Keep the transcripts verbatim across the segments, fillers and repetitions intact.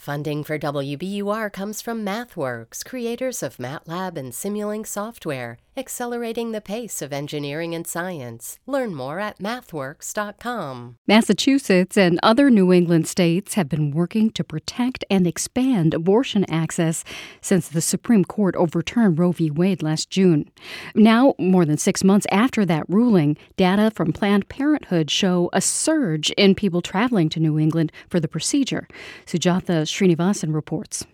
Funding for W B U R comes from MathWorks, creators of MATLAB and Simulink software, accelerating the pace of engineering and science. Learn more at mathworks dot com. Massachusetts and other New England states have been working to protect and expand abortion access since the Supreme Court overturned Roe v. Wade last June. Now, more than six months after that ruling, data from Planned Parenthood show a surge in people traveling to New England for the procedure. Sujatha Srinivasan reports.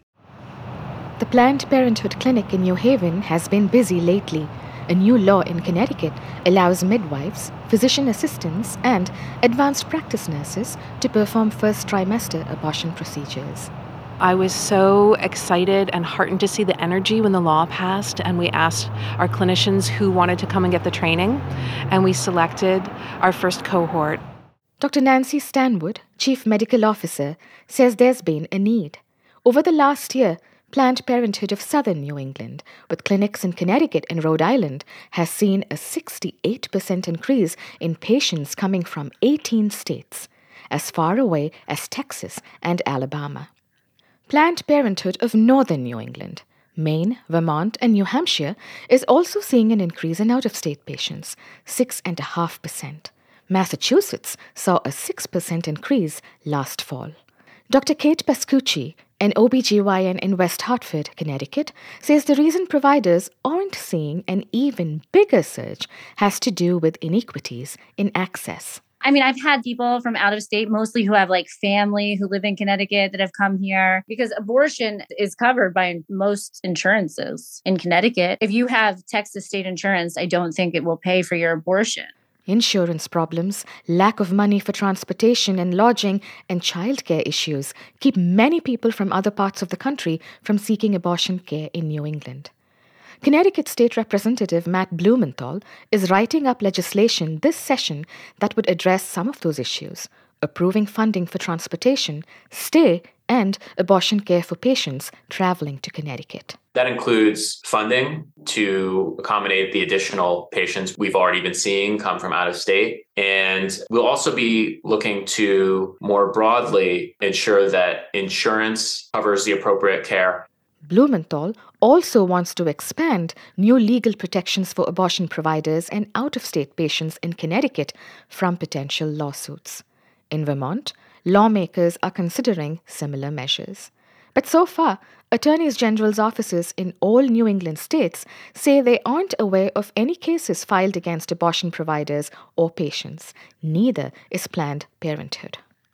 The Planned Parenthood clinic in New Haven has been busy lately. A new law in Connecticut allows midwives, physician assistants, and advanced practice nurses to perform first trimester abortion procedures. I was so excited and heartened to see the energy when the law passed, and we asked our clinicians who wanted to come and get the training, and we selected our first cohort. Doctor Nancy Stanwood, Chief Medical Officer, says there's been a need. Over the last year, Planned Parenthood of Southern New England, with clinics in Connecticut and Rhode Island, has seen a sixty-eight percent increase in patients coming from eighteen states, as far away as Texas and Alabama. Planned Parenthood of Northern New England, Maine, Vermont, and New Hampshire is also seeing an increase in out-of-state patients, six point five percent. Massachusetts saw a six percent increase last fall. Doctor Kate Pascucci, an O B G Y N in West Hartford, Connecticut, says the reason providers aren't seeing an even bigger surge has to do with inequities in access. I mean, I've had people from out of state, mostly who have like family who live in Connecticut, that have come here because abortion is covered by most insurances in Connecticut. If you have Texas state insurance, I don't think it will pay for your abortion. Insurance problems, lack of money for transportation and lodging, and childcare issues keep many people from other parts of the country from seeking abortion care in New England. Connecticut State Representative Matt Blumenthal is writing up legislation this session that would address some of those issues, approving funding for transportation, stay, and abortion care for patients traveling to Connecticut. That includes funding to accommodate the additional patients we've already been seeing come from out of state. And we'll also be looking to more broadly ensure that insurance covers the appropriate care. Blumenthal also wants to expand new legal protections for abortion providers and out-of-state patients in Connecticut from potential lawsuits. In Vermont, lawmakers are considering similar measures. But so far, attorneys general's offices in all New England states say they aren't aware of any cases filed against abortion providers or patients. Neither is Planned Parenthood.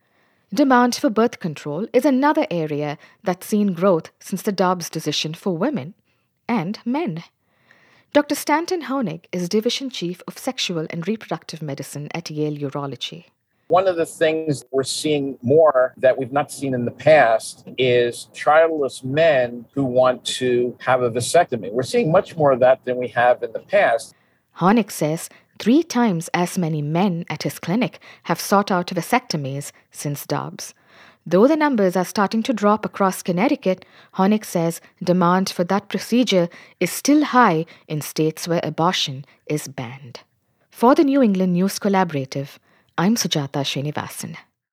Demand for birth control is another area that's seen growth since the Dobbs decision for women and men. Doctor Stanton Honig is Division Chief of Sexual and Reproductive Medicine at Yale Urology. One of the things we're seeing more that we've not seen in the past is childless men who want to have a vasectomy. We're seeing much more of that than we have in the past. Honig says three times as many men at his clinic have sought out vasectomies since Dobbs. Though the numbers are starting to drop across Connecticut, Honig says demand for that procedure is still high in states where abortion is banned. For the New England News Collaborative, I'm Sujatha Srinivasan.